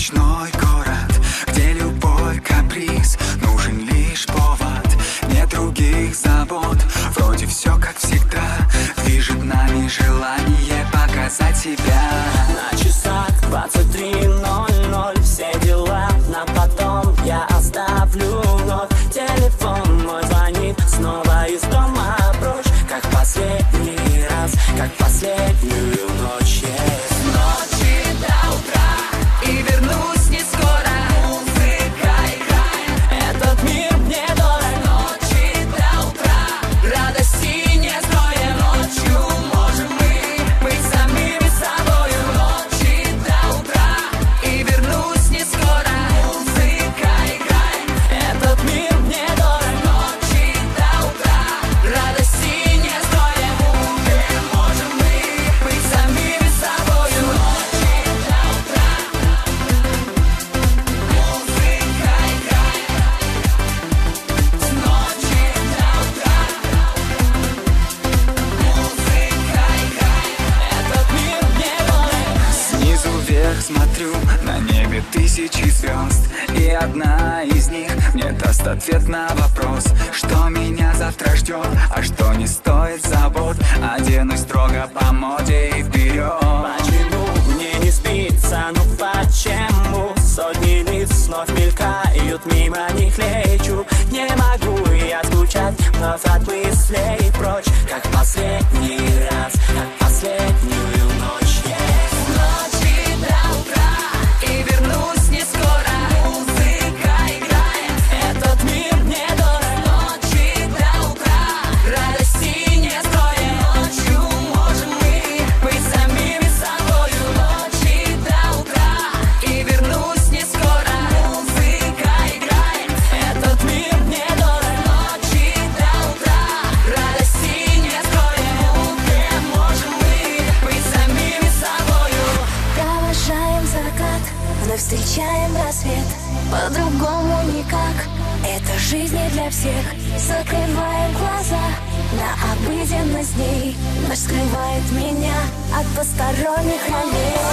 ночной город, где любой каприз нужен лишь повод. Нет других забот, вроде все как всегда. Движет нами желание показать себя. На часах 23:00, все дела на потом я оставлю вновь. Телефон мой звонит снова из дома прочь, как последний раз, как последнюю ночь. С ночи до утра и вернусь не скоро. Музыка играет, Этот мир мне дорог. с ночи до утра радости не строим. Ночью можем мы быть самими собою. С ночи до утра и вернусь не скоро. Музыка играет, Этот мир мне дорог. с ночи до утра радости не строим. Можем мы быть самими собою. С ночи до утра музыка играет. С ночи до утра музыка играет. Этот мир мне дорог. Снизу вверх смотрю, на небе тысячи звезд, и одна из них мне даст ответ на вопрос, что меня завтра ждет, а что не стоит забот. Оденусь строго по моде и вперед. Почему мне не спится, ну почему? Сотни лиц вновь мелькают, мимо них лечу. Не могу я скучать вновь от мыслей прочь, как последний раз, как последнюю ночь. С ночи до утра и вернусь не скоро. Музыка играет, Этот мир мне дорог. с ночи до утра радости не строим. Ночью можем мы быть самими собою. С ночи до утра и вернусь не скоро. Музыка играет, Этот мир мне дорог. с ночи до утра радости не строим. Можем мы быть самими собою. Провожаем закат, вновь встречаем рассвет. По-другому никак, это жизнь не для всех. Закрываем глаза на обыденность дней, ночь скрывает меня от посторонних ранений.